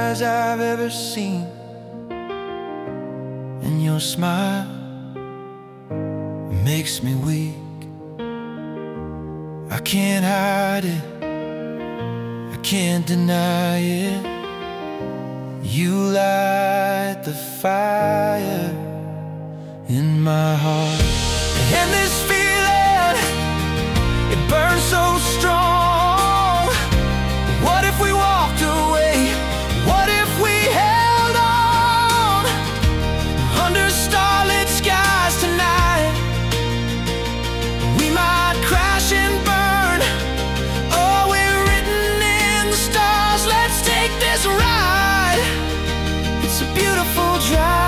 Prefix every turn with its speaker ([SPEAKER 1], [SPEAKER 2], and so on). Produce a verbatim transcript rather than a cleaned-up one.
[SPEAKER 1] eyes I've ever seen, and your smile makes me weak. I can't hide it, I can't deny it. You light the fire in my heart. And this feeling, it burns so strong. What if we walked away? What if we held on? Under starlit skies tonight, we might crash and burn. Oh, we're written in the stars. Let's take this ride. It's a beautiful drive.